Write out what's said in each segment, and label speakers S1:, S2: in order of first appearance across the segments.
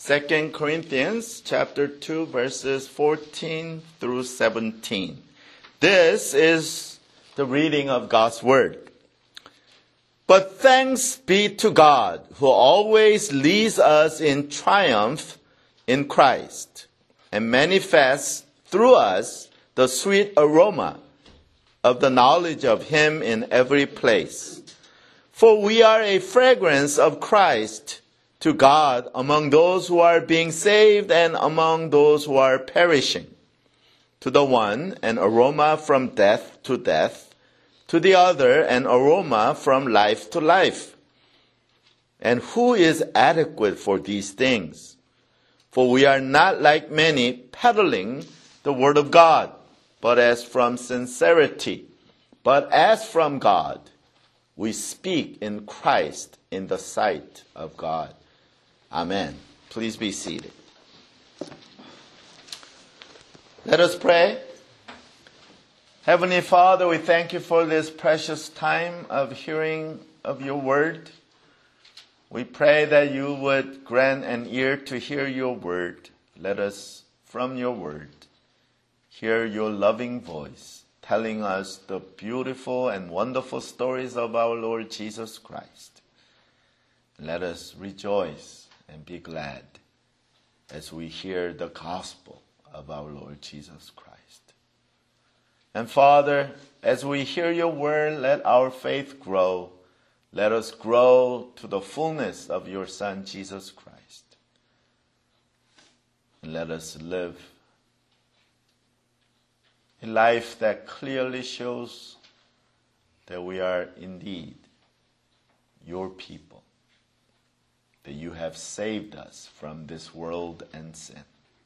S1: 2 Corinthians chapter 2 verses 14 through 17. This is the reading of God's Word. But thanks be to God who always leads us in triumph in Christ and manifests through us the sweet aroma of the knowledge of Him in every place. For we are a fragrance of Christ to God among those who are being saved and among those who are perishing. To the one, an aroma from death to death, to the other, an aroma from life to life. And who is adequate for these things? For we are not like many peddling the word of God, but as from sincerity, but as from God, we speak in Christ in the sight of God. Amen. Please be seated. Let us pray. Heavenly Father, we thank you for this precious time of hearing of your word. We pray that you would grant an ear to hear your word. Let us, from your word, hear your loving voice telling us the beautiful and wonderful stories of our Lord Jesus Christ. Let us rejoice and be glad as we hear the gospel of our Lord Jesus Christ. And Father, as we hear your word, let our faith grow. Let us grow to the fullness of your Son, Jesus Christ. And let us live a life that clearly shows that we are indeed your people, that you have saved us from this world and sin.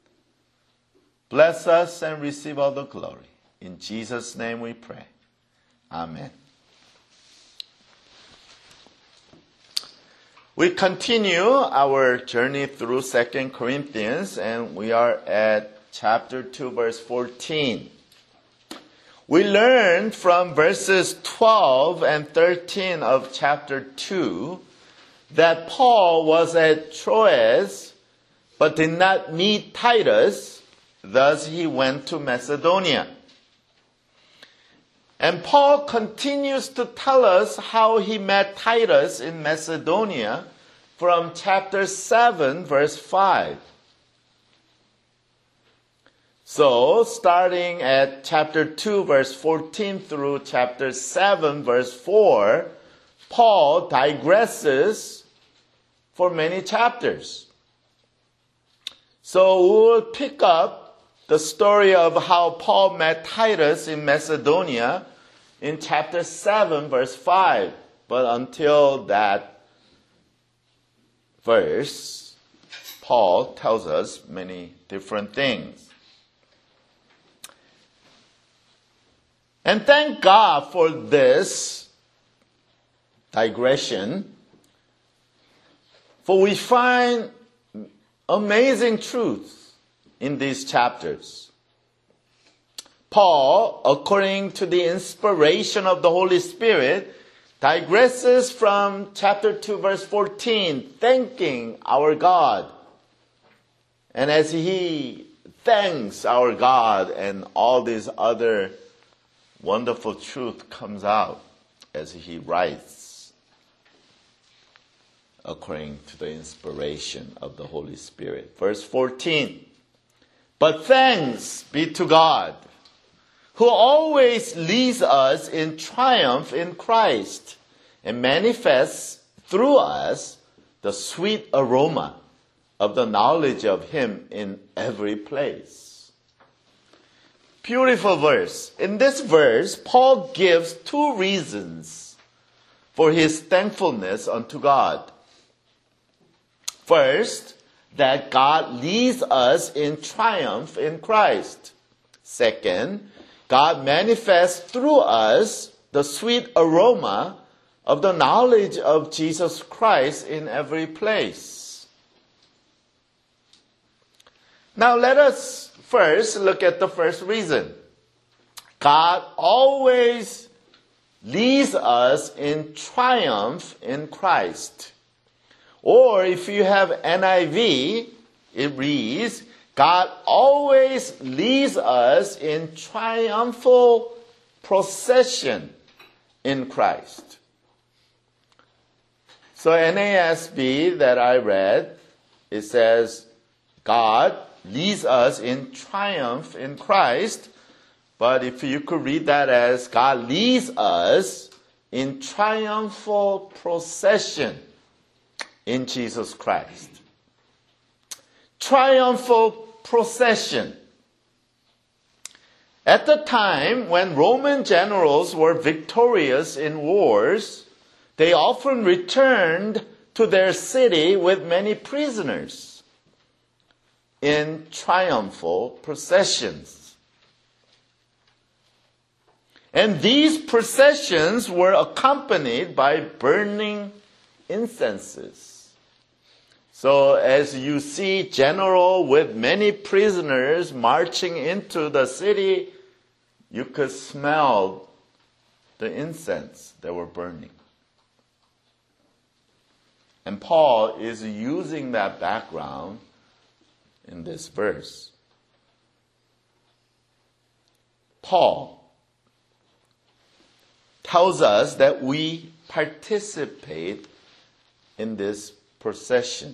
S1: Bless us and receive all the glory. In Jesus' name we pray. Amen. We continue our journey through 2 Corinthians, and we are at chapter 2, verse 14. We learned from verses 12 and 13 of chapter 2 that Paul was at Troas but did not meet Titus, thus he went to Macedonia. And Paul continues to tell us how he met Titus in Macedonia from chapter 7, verse 5. So, starting at chapter 2, verse 14 through chapter 7, verse 4, Paul digresses for many chapters. So, we will pick up the story of how Paul met Titus in Macedonia in chapter 7, verse 5. But until that verse, Paul tells us many different things. And thank God for this digression, for we find amazing truths in these chapters. Paul, according to the inspiration of the Holy Spirit, digresses from chapter 2, verse 14, thanking our God. And as he thanks our God, and all these other wonderful truth comes out as he writes according to the inspiration of the Holy Spirit. Verse 14, but thanks be to God, who always leads us in triumph in Christ and manifests through us the sweet aroma of the knowledge of Him in every place. Beautiful verse. In this verse, Paul gives two reasons for his thankfulness unto God. First, that God leads us in triumph in Christ. Second, God manifests through us the sweet aroma of the knowledge of Jesus Christ in every place. Now let us first look at the first reason. God always leads us in triumph in Christ. Or if you have NIV, it reads, God always leads us in triumphal procession in Christ. So NASB that I read, it says, God leads us in triumph in Christ. But if you could read that as, God leads us in triumphal procession in Jesus Christ. Triumphal procession. At the time when Roman generals were victorious in wars, they often returned to their city with many prisoners in triumphal processions. And these processions were accompanied by burning incenses. So as you see general with many prisoners marching into the city, you could smell the incense that were burning. And Paul is using that background in this verse. Paul tells us that we participate in this procession.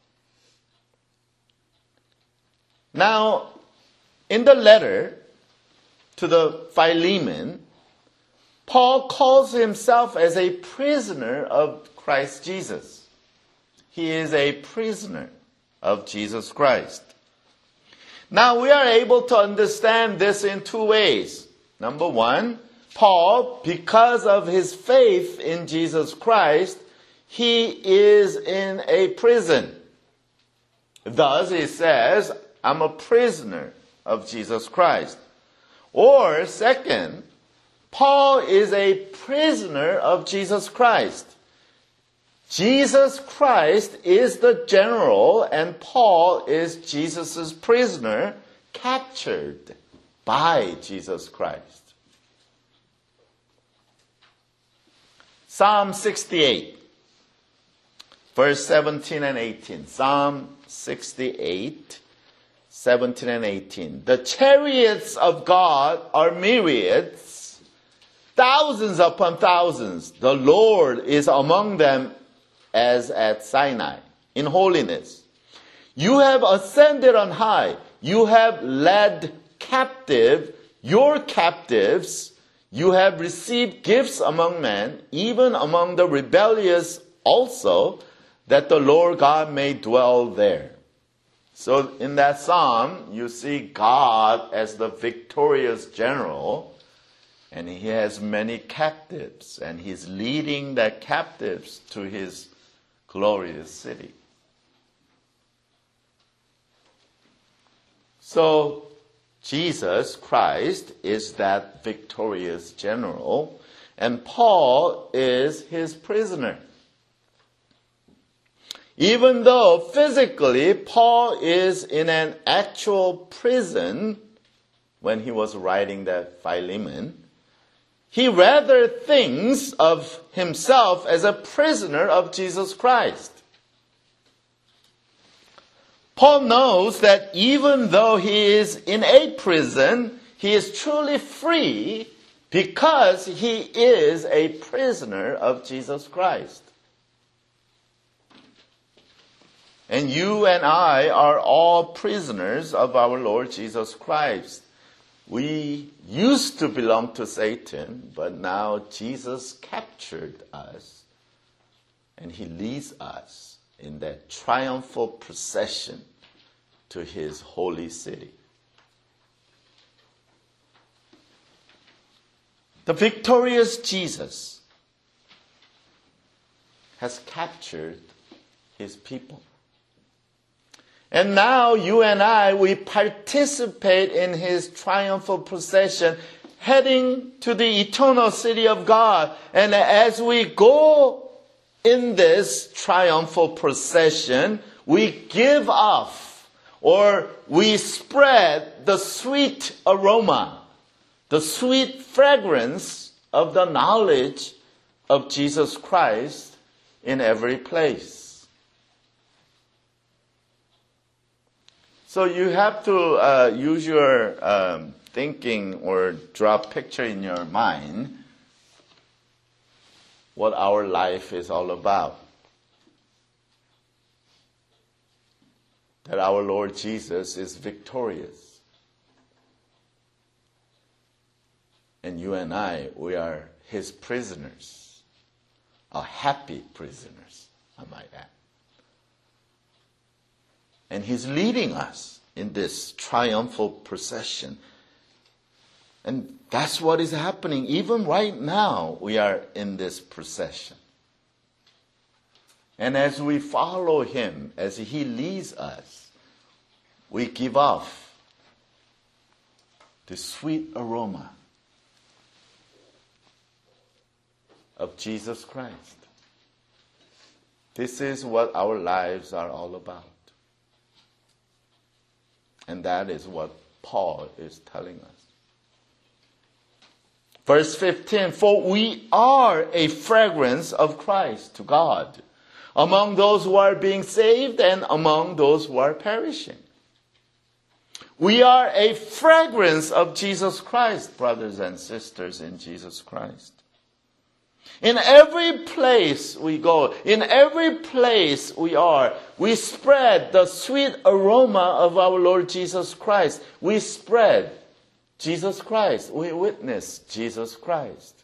S1: Now, in the letter to the Philemon, Paul calls himself as a prisoner of Christ Jesus. He is a prisoner of Jesus Christ. Now, we are able to understand this in two ways. Number one, Paul, because of his faith in Jesus Christ, he is in a prison. Thus, he says, I'm a prisoner of Jesus Christ. Or, second, Paul is a prisoner of Jesus Christ. Jesus Christ is the general, and Paul is Jesus' prisoner, captured by Jesus Christ. Psalm 68, verse 17 and 18. Psalm 68, 17 and 18. The chariots of God are myriads, thousands upon thousands. The Lord is among them as at Sinai, in holiness. You have ascended on high. You have led captive your captives. You have received gifts among men, even among the rebellious also, that the Lord God may dwell there. So in that psalm, you see God as the victorious general, and he has many captives, and he's leading the captives to his glorious city. So Jesus Christ is that victorious general, and Paul is his prisoner. Even though physically Paul is in an actual prison when he was writing that Philemon, he rather thinks of himself as a prisoner of Jesus Christ. Paul knows that even though he is in a prison, he is truly free because he is a prisoner of Jesus Christ. And you and I are all prisoners of our Lord Jesus Christ. We used to belong to Satan, but now Jesus captured us, and he leads us in that triumphal procession to his holy city. The victorious Jesus has captured his people. And now you and I, we participate in his triumphal procession, heading to the eternal city of God. And as we go in this triumphal procession, we give off, or we spread the sweet aroma, the sweet fragrance of the knowledge of Jesus Christ in every place. So you have to use your thinking or draw a picture in your mind what our life is all about. That our Lord Jesus is victorious. And you and I, we are His prisoners. Our happy prisoners, I might add. And He's leading us in this triumphal procession. And that's what is happening. Even right now, we are in this procession. And as we follow Him, as He leads us, we give off the sweet aroma of Jesus Christ. This is what our lives are all about. And that is what Paul is telling us. Verse 15, for we are a fragrance of Christ to God, among those who are being saved and among those who are perishing. We are a fragrance of Jesus Christ, brothers and sisters in Jesus Christ. In every place we go, in every place we are, we spread the sweet aroma of our Lord Jesus Christ. We spread Jesus Christ. We witness Jesus Christ.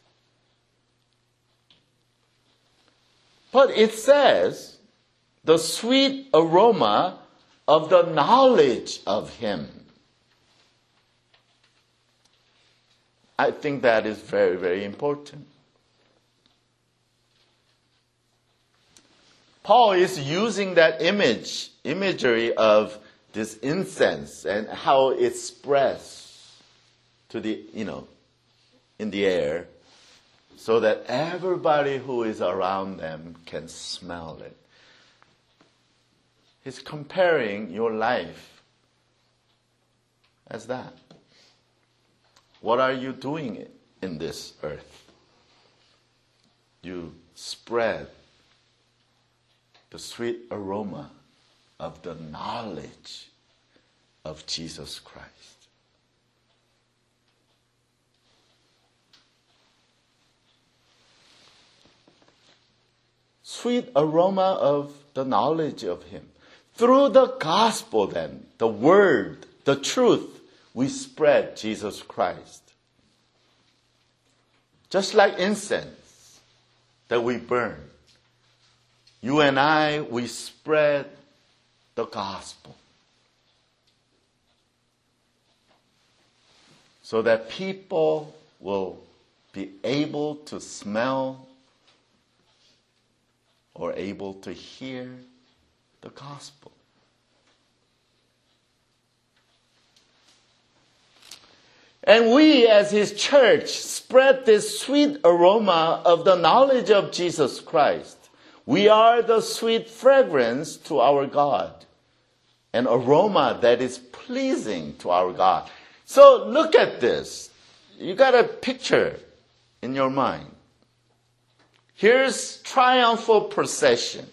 S1: But it says the sweet aroma of the knowledge of Him. I think that is very, very important. Paul is using that imagery of this incense and how it spreads to the, in the air so that everybody who is around them can smell it. He's comparing your life as that. What are you doing in this earth? You spread the sweet aroma of the knowledge of Jesus Christ. Sweet aroma of the knowledge of Him. Through the gospel then, the word, the truth, we spread Jesus Christ. Just like incense that we burn. You and I, we spread the gospel. So that people will be able to smell or able to hear the gospel. And we as His church spread this sweet aroma of the knowledge of Jesus Christ. We are the sweet fragrance to our God. An aroma that is pleasing to our God. So look at this. You got a picture in your mind. Here's triumphal procession.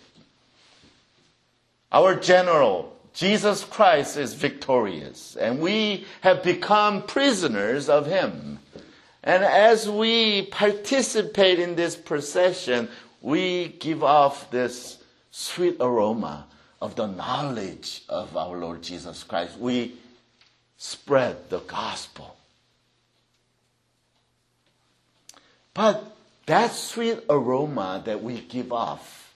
S1: Our general, Jesus Christ, is victorious. And we have become prisoners of Him. And as we participate in this procession, we give off this sweet aroma of the knowledge of our Lord Jesus Christ. We spread the gospel. But that sweet aroma that we give off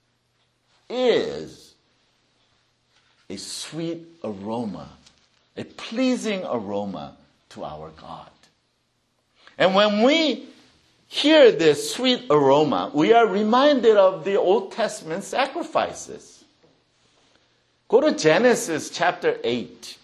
S1: is a sweet aroma, a pleasing aroma to our God. And when we hear this sweet aroma, we are reminded of the Old Testament sacrifices. Go to Genesis chapter 8.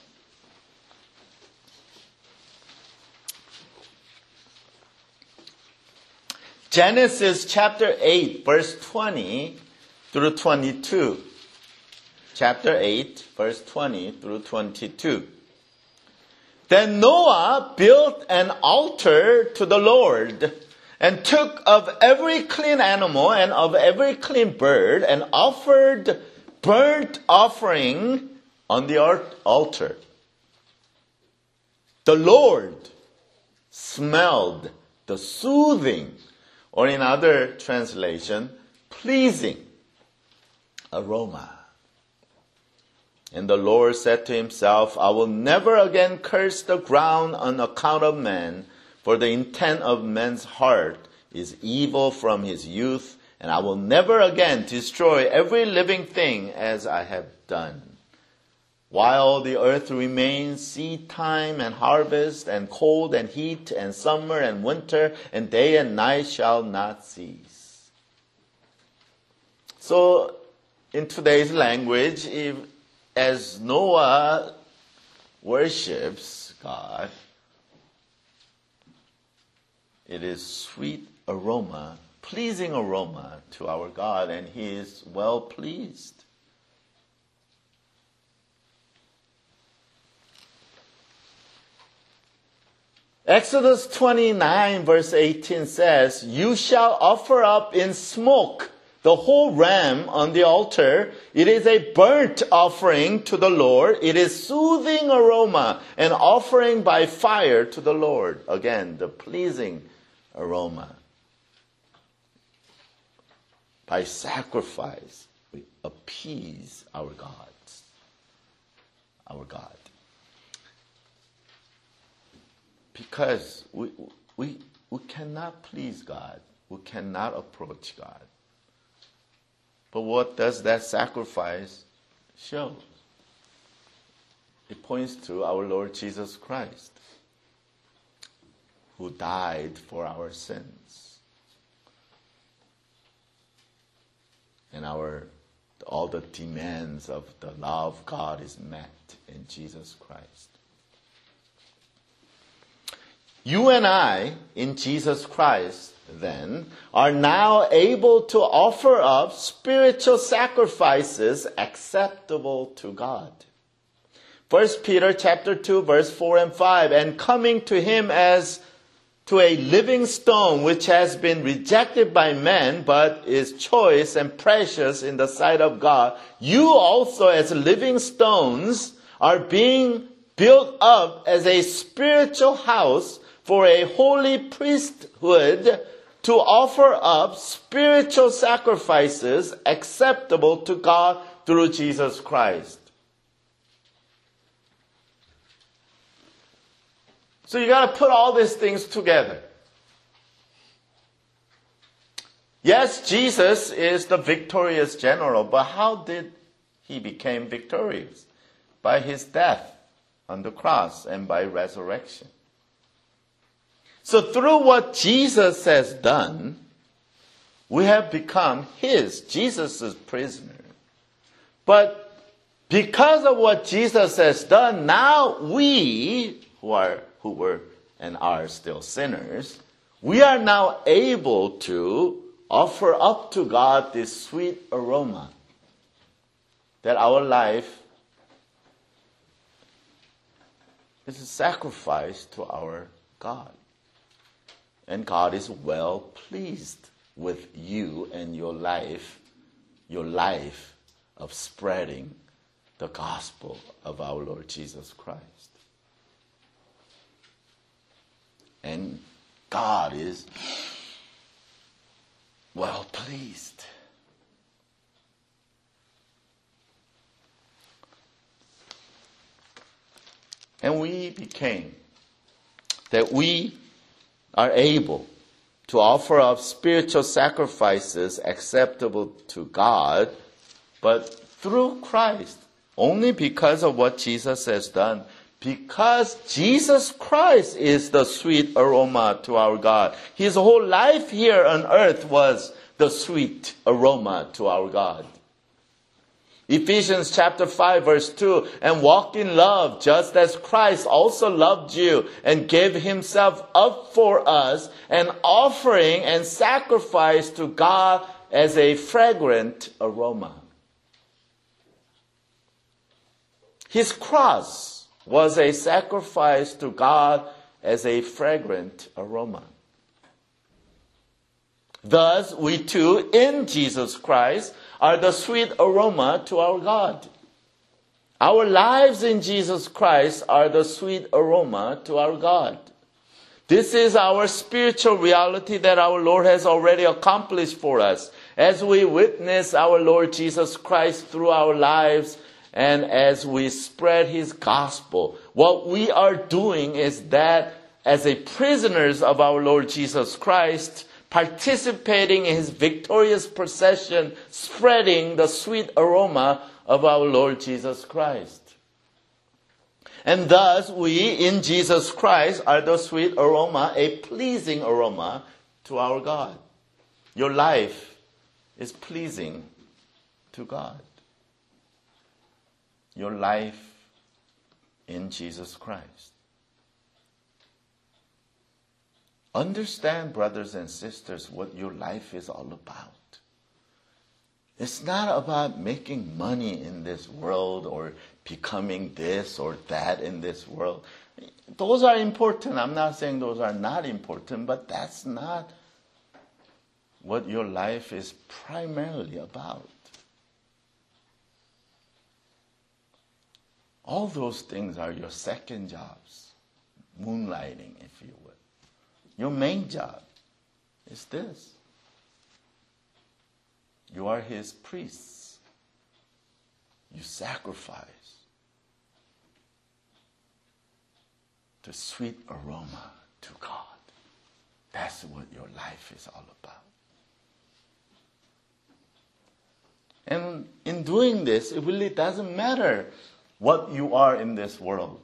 S1: Genesis chapter 8, verse 20 through 22. Chapter 8, verse 20 through 22. Then Noah built an altar to the Lord and took of every clean animal and of every clean bird and offered burnt offering on the altar. The Lord smelled the soothing, or in other translation, pleasing aroma. And the Lord said to himself, I will never again curse the ground on account of man, for the intent of man's heart is evil from his youth, and I will never again destroy every living thing as I have done. While the earth remains, seed time and harvest, and cold and heat, and summer and winter, and day and night shall not cease. So, in today's language, as Noah worships God, it is sweet aroma, pleasing aroma to our God, and he is well pleased. Exodus 29 verse 18 says, You shall offer up in smoke the whole ram on the altar. It is a burnt offering to the Lord. It is soothing aroma, an offering by fire to the Lord. Again, the pleasing aroma. By sacrifice, we appease our God. Our God. Because we cannot please God. We cannot approach God. But what does that sacrifice show? It points to our Lord Jesus Christ, who died for our sins. And all the demands of the law of God is met in Jesus Christ. You and I, in Jesus Christ, then, are now able to offer up spiritual sacrifices acceptable to God. 1 Peter chapter 2, verse 4 and 5, and coming to him as to a living stone which has been rejected by men, but is choice and precious in the sight of God, you also as living stones are being built up as a spiritual house for a holy priesthood to offer up spiritual sacrifices acceptable to God through Jesus Christ. So you got to put all these things together. Yes, Jesus is the victorious general, but how did he become victorious? By his death on the cross and by resurrection. So through what Jesus has done, we have become Jesus' prisoner. But because of what Jesus has done, now we, who were and are still sinners, we are now able to offer up to God this sweet aroma that our life is a sacrifice to our God. And God is well pleased with you and your life of spreading the gospel of our Lord Jesus Christ. And God is well pleased. And we are able to offer up spiritual sacrifices acceptable to God, but through Christ, only because of what Jesus has done. Because Jesus Christ is the sweet aroma to our God. His whole life here on earth was the sweet aroma to our God. Ephesians chapter 5 verse 2, and walk in love just as Christ also loved you and gave himself up for us, an offering and sacrifice to God as a fragrant aroma. His cross was a sacrifice to God as a fragrant aroma. Thus, we too, in Jesus Christ, are the sweet aroma to our God. Our lives in Jesus Christ are the sweet aroma to our God. This is our spiritual reality that our Lord has already accomplished for us. As we witness our Lord Jesus Christ through our lives and as we spread His gospel, what we are doing is that as a prisoners of our Lord Jesus Christ, participating in His victorious procession, spreading the sweet aroma of our Lord Jesus Christ. And thus, we in Jesus Christ are the sweet aroma, a pleasing aroma to our God. Your life is pleasing to God. Your life in Jesus Christ. Understand, brothers and sisters, what your life is all about. It's not about making money in this world or becoming this or that in this world. Those are important. I'm not saying those are not important, but that's not what your life is primarily about. All those things are your second jobs, moonlighting, if you would. Your main job is this. You are His priests. You sacrifice the sweet aroma to God. That's what your life is all about. And in doing this, it really doesn't matter what you are in this world.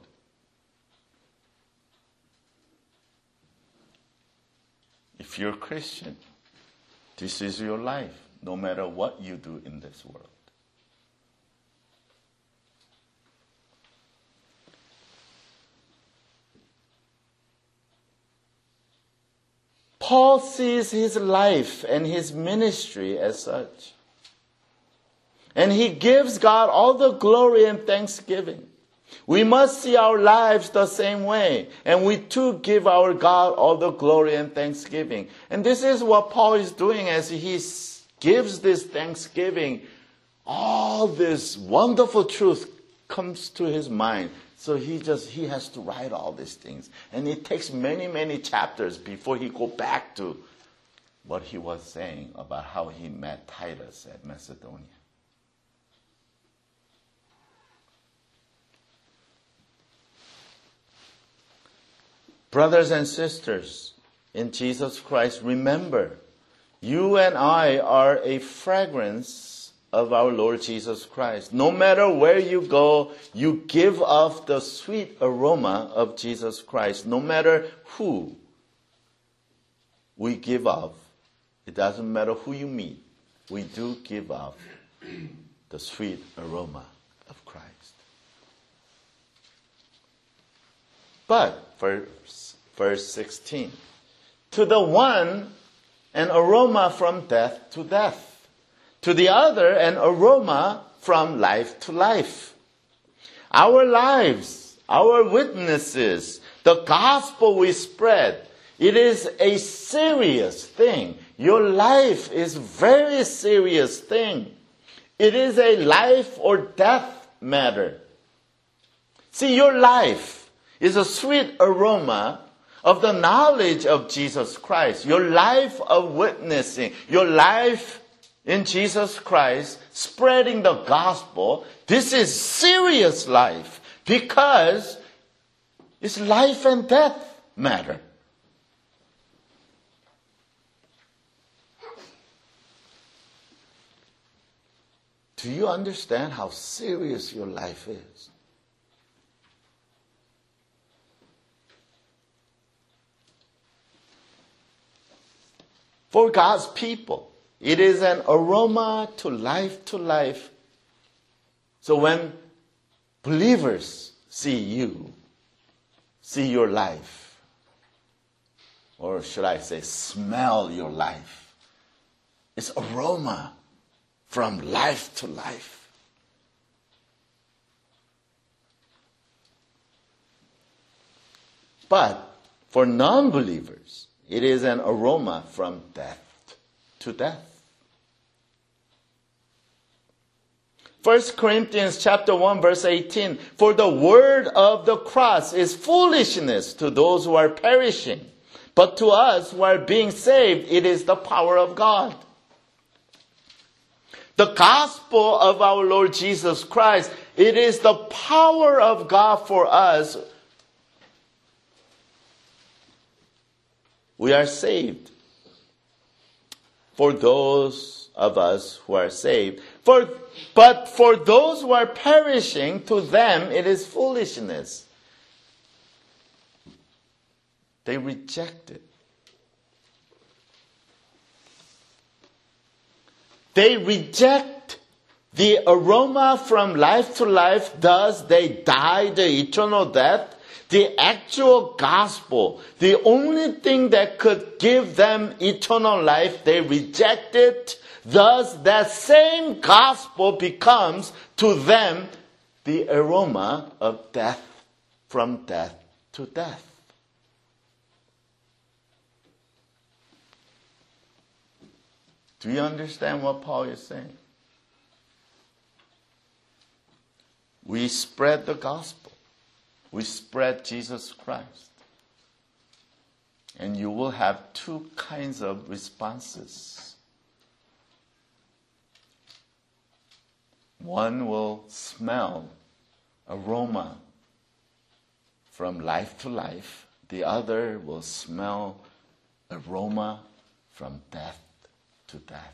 S1: If you're a Christian, this is your life, no matter what you do in this world. Paul sees his life and his ministry as such. And he gives God all the glory and thanksgiving. We must see our lives the same way. And we too give our God all the glory and thanksgiving. And this is what Paul is doing as he gives this thanksgiving. All this wonderful truth comes to his mind. So he has to write all these things. And it takes many, many chapters before he go back to what he was saying about how he met Titus at Macedonia. Brothers and sisters in Jesus Christ, remember, you and I are a fragrance of our Lord Jesus Christ. No matter where you go, you give off the sweet aroma of Jesus Christ. No matter who we give off, it doesn't matter who you meet, we do give off the sweet aroma of Christ. But, verse 16, to the one, an aroma from death to death. To the other, an aroma from life to life. Our lives, our witnesses, the gospel we spread, it is a serious thing. Your life is a very serious thing. It is a life or death matter. See, your life is a sweet aroma of the knowledge of Jesus Christ. Your life of witnessing, your life in Jesus Christ, spreading the gospel, this is serious life because it's life and death matter. Do you understand how serious your life is? For God's people, it is an aroma to life, So when believers see you, see your life, or should I say smell your life, it's aroma from life to life. But for non-believers, it is an aroma from death to death. 1 Corinthians chapter 1 verse 18, for the word of the cross is foolishness to those who are perishing, but to us who are being saved, it is the power of God. The gospel of our Lord Jesus Christ, it is the power of God for us. We are saved. For those of us who are saved. But for those who are perishing, to them it is foolishness. They reject it. They reject the aroma from life to life, thus they die the eternal death. The actual gospel, the only thing that could give them eternal life, they reject it. Thus, that same gospel becomes to them the aroma of death, from death to death. Do you understand what Paul is saying? We spread the gospel. We spread Jesus Christ. And you will have two kinds of responses. One will smell aroma from life to life. The other will smell aroma from death to death.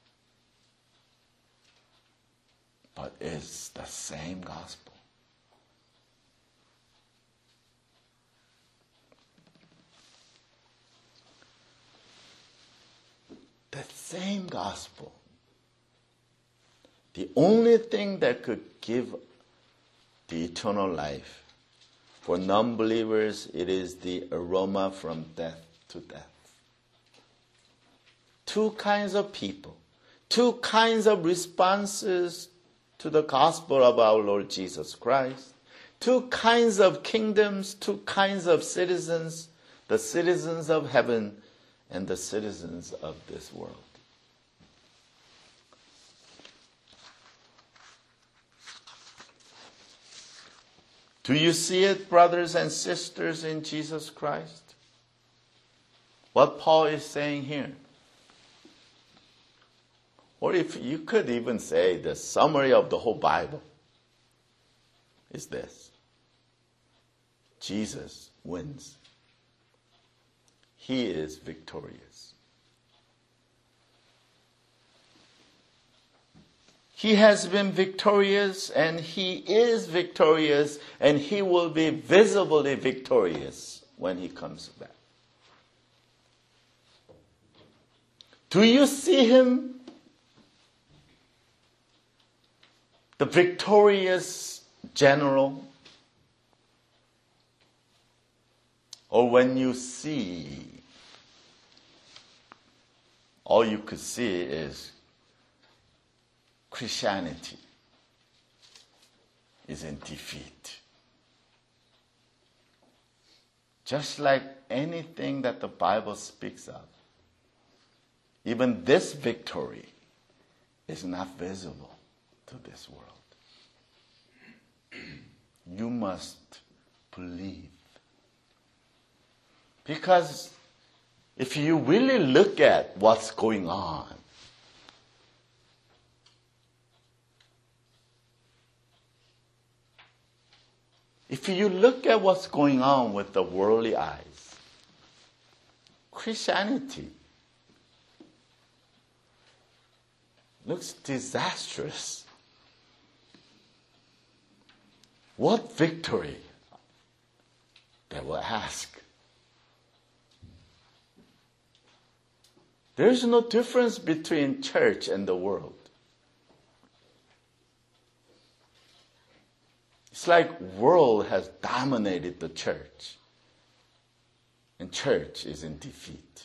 S1: But it's the same gospel. The same gospel. The only thing that could give the eternal life for non-believers, it is the aroma from death to death. Two kinds of people, two kinds of responses to the gospel of our Lord Jesus Christ, two kinds of kingdoms, two kinds of citizens, the citizens of heaven and the citizens of this world. Do you see it, brothers and sisters in Jesus Christ? What Paul is saying here. Or if you could even say the summary of the whole Bible is this. Jesus wins. He is victorious. He has been victorious and he is victorious and he will be visibly victorious when he comes back. Do you see him? The victorious general? Or when you see, all you could see is Christianity is in defeat. Just like anything that the Bible speaks of, even this victory is not visible to this world. You must believe. Because if you really look at what's going on, if you look at what's going on with the worldly eyes, Christianity looks disastrous. What victory, they will ask. There's no difference between church and the world. It's like world has dominated the church, and church is in defeat.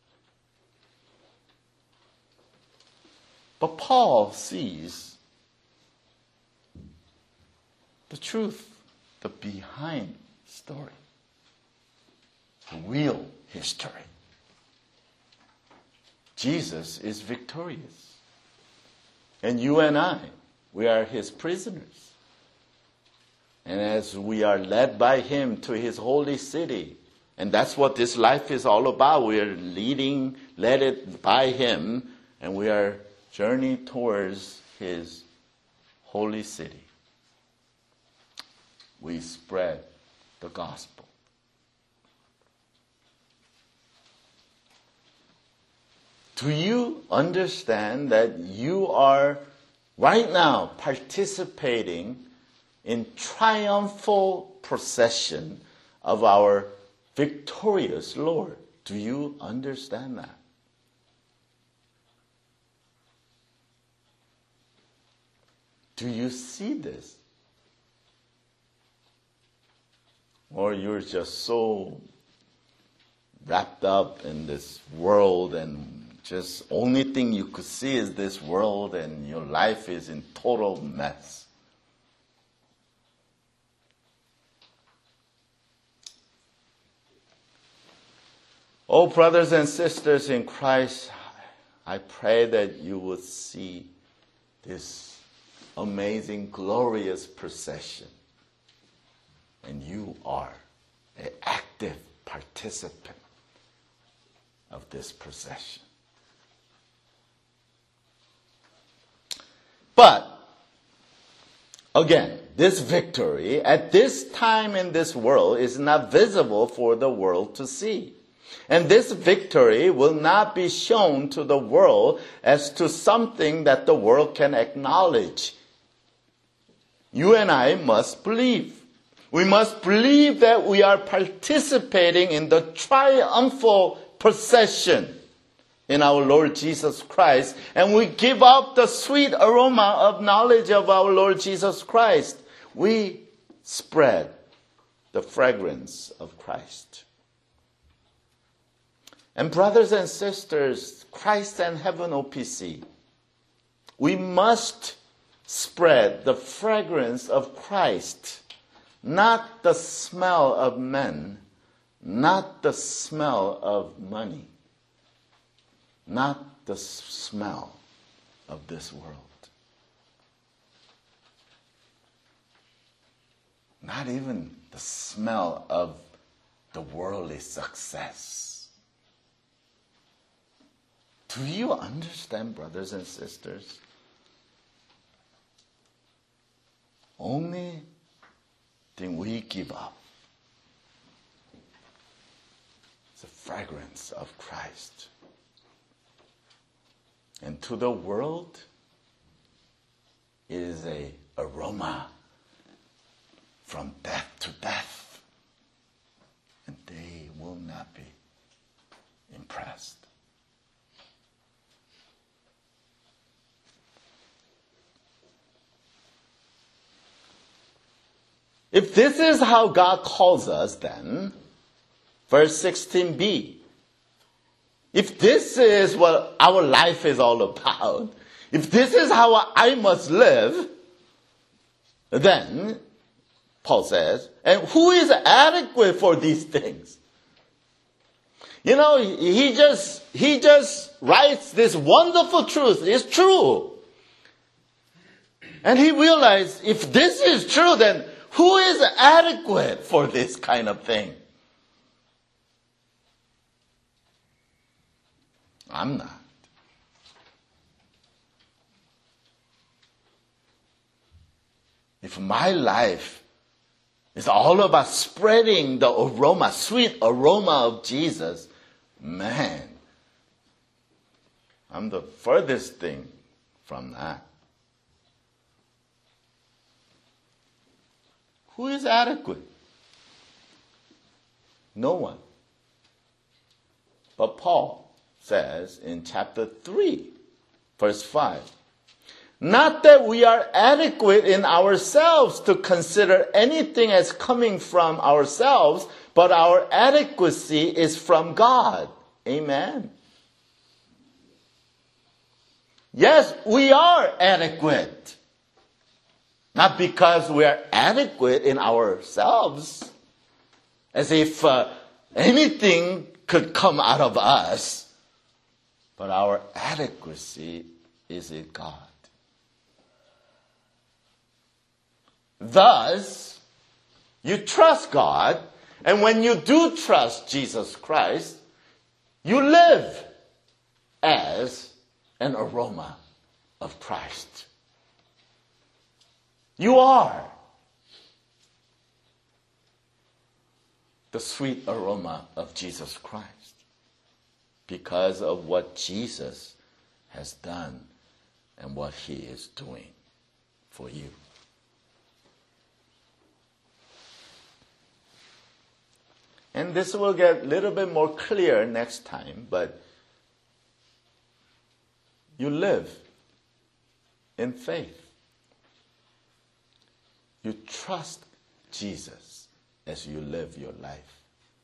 S1: But Paul sees the truth, the behind story, the real history. Jesus is victorious. And you and I we are his prisoners. And as we are led by him to his holy city, and that's what this life is all about. We are led by him, and we are journeying towards his holy city. We spread the gospel. Do you understand that you are right now participating in triumphal procession of our victorious Lord? Do you understand that? Do you see this? Or you're just so wrapped up in this world and just only thing you could see is this world and your life is in total mess. Oh, brothers and sisters in Christ, I pray that you would see this amazing, glorious procession. And you are an active participant of this procession. But, again, this victory at this time in this world is not visible for the world to see. And this victory will not be shown to the world as to something that the world can acknowledge. You and I must believe. We must believe that we are participating in the triumphal procession in our Lord Jesus Christ, and we give up the sweet aroma of knowledge of our Lord Jesus Christ. We spread the fragrance of Christ. And brothers and sisters, Christ and Heaven OPC, we must spread the fragrance of Christ, not the smell of men, not the smell of money, not the smell of this world. Not even the smell of the worldly success. Do you understand, brothers and sisters? Only thing we give up is the fragrance of Christ. And to the world, it is an aroma from death to death. And they will not be impressed. If this is how God calls us, then, verse 16b, if this is what our life is all about, if this is how I must live, then, Paul says, and who is adequate for these things? You know, he just writes this wonderful truth. It's true. And he realized, if this is true, then who is adequate for this kind of thing? I'm not. If my life is all about spreading the aroma, sweet aroma of Jesus, man, I'm the furthest thing from that. Who is adequate? No one. But Paul says in chapter 3, verse 5, not that we are adequate in ourselves to consider anything as coming from ourselves, but our adequacy is from God. Amen. Yes, we are adequate. Not because we are adequate in ourselves, as if anything could come out of us, but our adequacy is in God. Thus, you trust God, and when you do trust Jesus Christ, you live as an aroma of Christ. You are the sweet aroma of Jesus Christ because of what Jesus has done and what he is doing for you. And this will get a little bit more clear next time, but you live in faith. You trust Jesus as you live your life.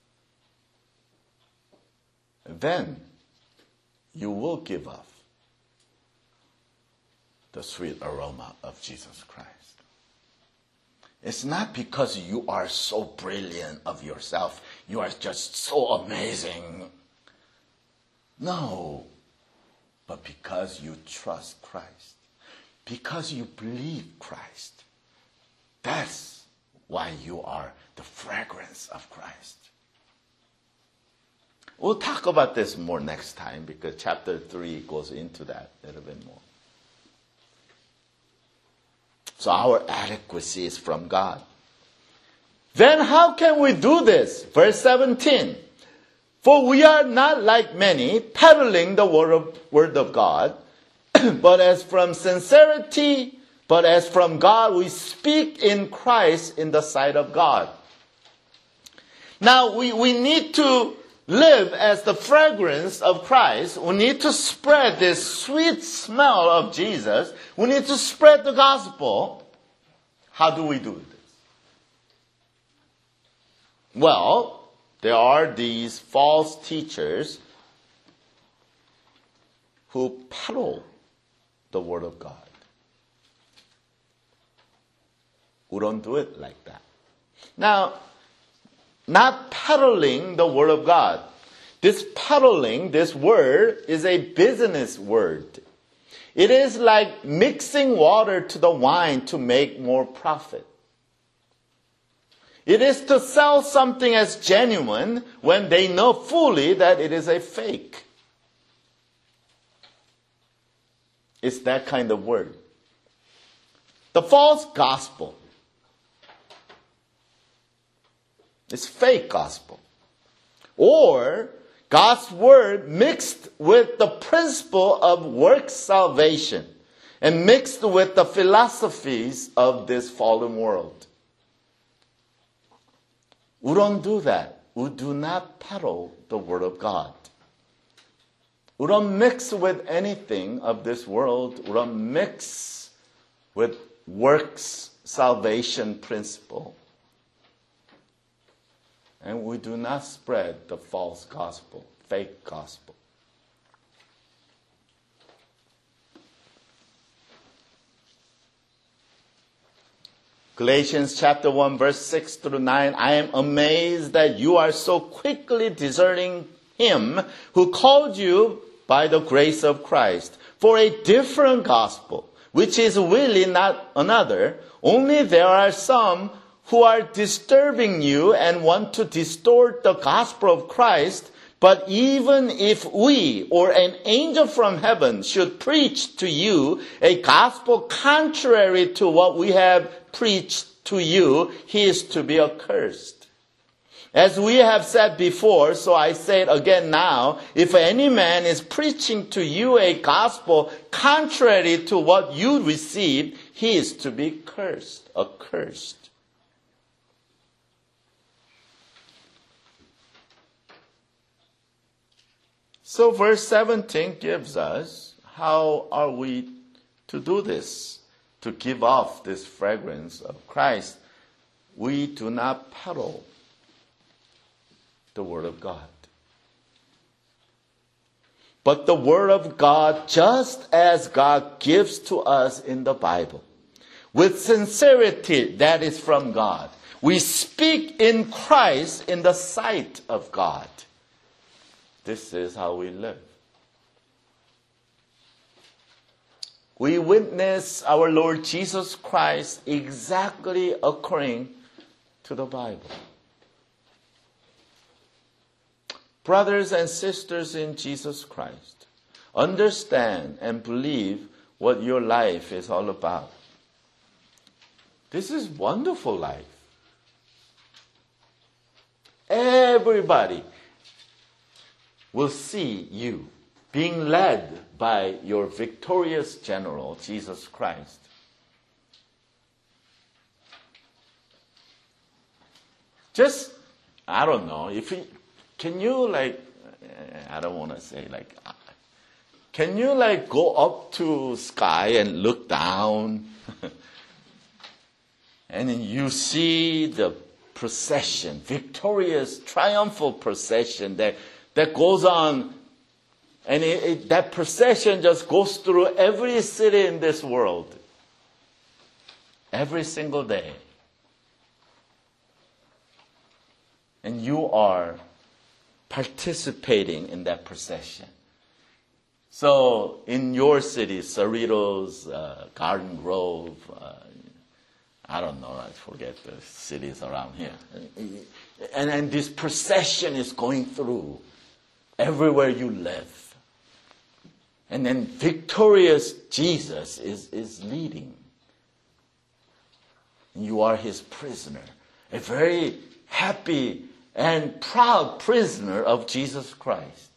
S1: Then you will give off the sweet aroma of Jesus Christ. It's not because you are so brilliant of yourself, you are just so amazing. No, but because you trust Christ, because you believe Christ. That's why you are the fragrance of Christ. We'll talk about this more next time because chapter 3 goes into that a little bit more. So our adequacy is from God. Then how can we do this? Verse 17. For we are not like many, peddling the word of God, but as from God, we speak in Christ in the sight of God. Now, we need to live as the fragrance of Christ. We need to spread this sweet smell of Jesus. We need to spread the gospel. How do we do this? Well, there are these false teachers who peddle the word of God. We don't do it like that. Now, not peddling the word of God. This peddling, this word, is a business word. It is like mixing water to the wine to make more profit. It is to sell something as genuine when they know fully that it is a fake. It's that kind of word. The false gospel. It's fake gospel. Or God's word mixed with the principle of work salvation and mixed with the philosophies of this fallen world. We don't do that. We do not peddle the word of God. We don't mix with anything of this world. We don't mix with works salvation principle. And we do not spread the false gospel, fake gospel. Galatians chapter 1 verse 6 through 9, I am amazed that you are so quickly deserting him who called you by the grace of Christ for a different gospel, which is really not another, only there are some who are disturbing you and want to distort the gospel of Christ. But even if we or an angel from heaven should preach to you a gospel contrary to what we have preached to you, he is to be accursed. As we have said before, so I say it again now, if any man is preaching to you a gospel contrary to what you received, he is to be cursed, accursed. So verse 17 gives us how are we to do this, to give off this fragrance of Christ. We do not peddle the word of God. But the word of God, just as God gives to us in the Bible, with sincerity that is from God. We speak in Christ in the sight of God. This is how we live. we witness our Lord Jesus Christ exactly according to the Bible. Brothers and sisters in Jesus Christ, understand and believe what your life is all about. This is wonderful life. Everybody will see you being led by your victorious general, Jesus Christ. Just, I don't know, can you I don't want to say can you go up to sky and look down? And then you see the procession, victorious, triumphal procession that goes on. And that procession just goes through every city in this world. Every single day. And you are participating in that procession. So in your city, Cerritos, Garden Grove, I don't know, I forget the cities around here. And this procession is going through everywhere you live. And then victorious Jesus is leading. You are his prisoner, a very happy and proud prisoner of Jesus Christ.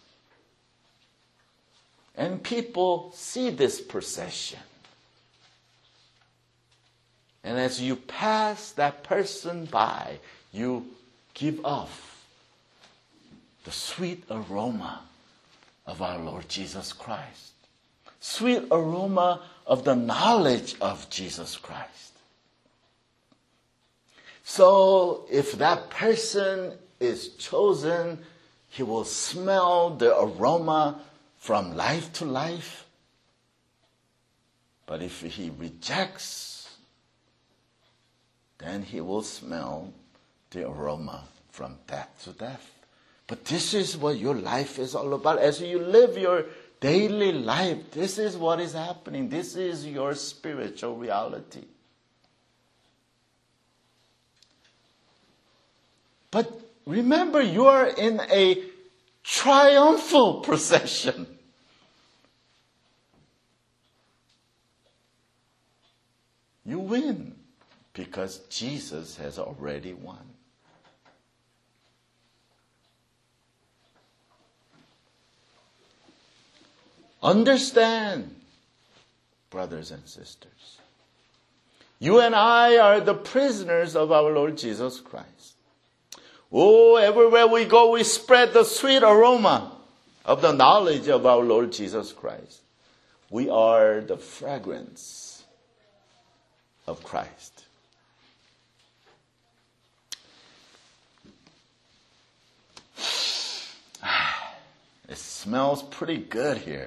S1: And people see this procession. And as you pass that person by, you give off the sweet aroma of our Lord Jesus Christ. Sweet aroma of the knowledge of Jesus Christ. So if that person is chosen, he will smell the aroma from life to life. But if he rejects, then he will smell the aroma from death to death. But this is what your life is all about. As you live your daily life, this is what is happening. This is your spiritual reality. But remember, you are in a triumphal procession. You win because Jesus has already won. Understand, brothers and sisters, you and I are the prisoners of our Lord Jesus Christ. Oh, everywhere we go, we spread the sweet aroma of the knowledge of our Lord Jesus Christ. We are the fragrance of Christ. It smells pretty good here.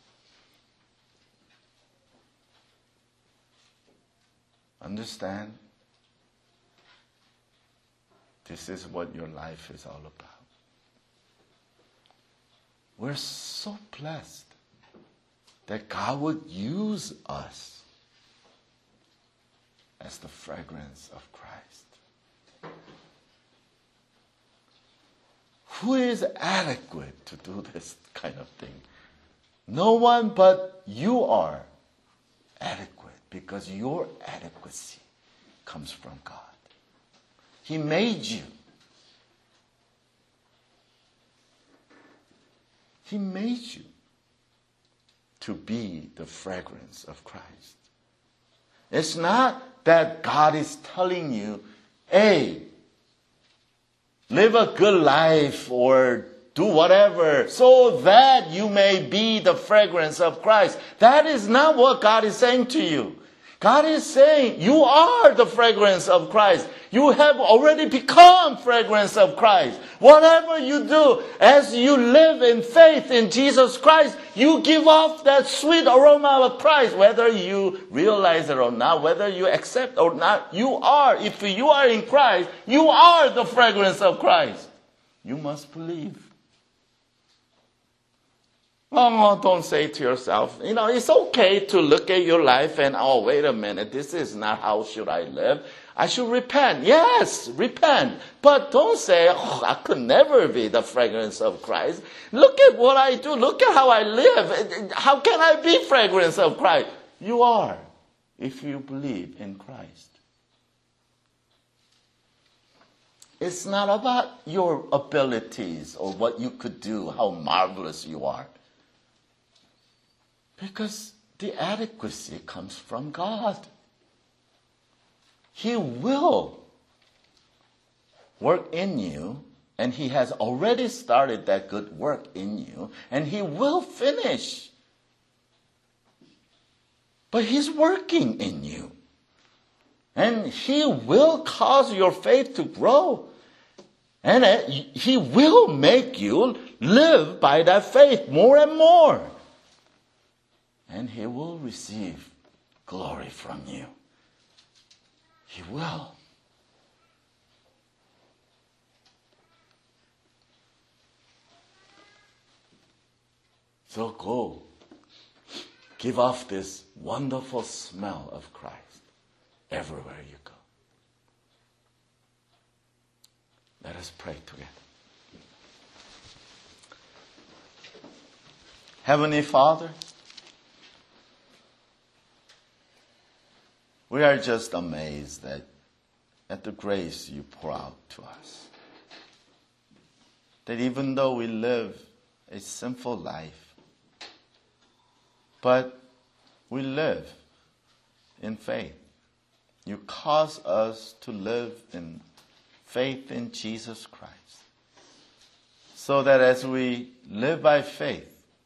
S1: Understand? This is what your life is all about. We're so blessed that God would use us as the fragrance of Christ. Who is adequate to do this kind of thing? No one but you are adequate, because your adequacy comes from God. He made you. He made you to be the fragrance of Christ. It's not that God is telling you, hey, live a good life or do whatever so that you may be the fragrance of Christ. That is not what God is saying to you. God is saying you are the fragrance of Christ. You have already become fragrance of Christ. Whatever you do, as you live in faith in Jesus Christ, you give off that sweet aroma of Christ. Whether you realize it or not, whether you accept or not, you are. If you are in Christ, you are the fragrance of Christ. You must believe. Oh, don't say to yourself, it's okay to look at your life and, oh, wait a minute, this is not how should I live. I should repent. Yes, repent. But don't say, oh, I could never be the fragrance of Christ. Look at what I do. Look at how I live. How can I be fragrance of Christ? You are, if you believe in Christ. It's not about your abilities or what you could do, how marvelous you are. Because the adequacy comes from God. He will work in you, and He has already started that good work in you, and He will finish. But He's working in you. And He will cause your faith to grow. And He will make you live by that faith more and more. And He will receive glory from you. He will. So go. Give off this wonderful smell of Christ everywhere you go. Let us pray together. Heavenly Father, we are just amazed at the grace you pour out to us. That even though we live a sinful life, but we live in faith. You cause us to live in faith in Jesus Christ. So that as we live by faith,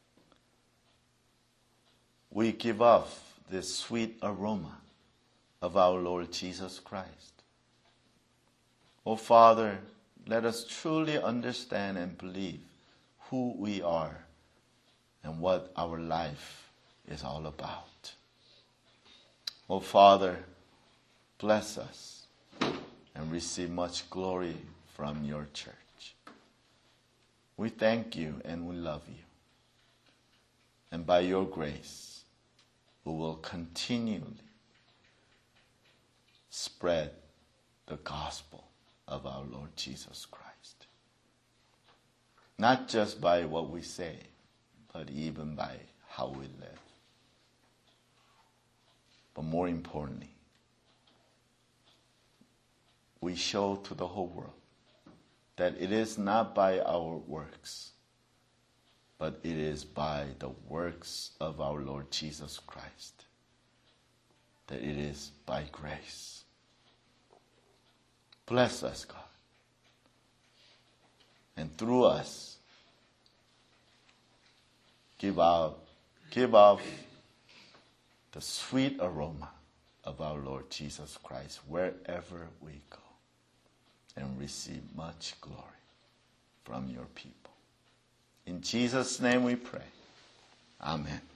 S1: we give off this sweet aroma of our Lord Jesus Christ. Oh Father, let us truly understand and believe who we are and what our life is all about. Oh Father, bless us and receive much glory from your church. We thank you and we love you. And by your grace, we will continually spread the gospel of our Lord Jesus Christ. Not just by what we say, but even by how we live. But more importantly, we show to the whole world that it is not by our works, but it is by the works of our Lord Jesus Christ, that it is by grace. Bless us, God. And through us, give off the sweet aroma of our Lord Jesus Christ wherever we go, and receive much glory from your people. In Jesus' name we pray. Amen.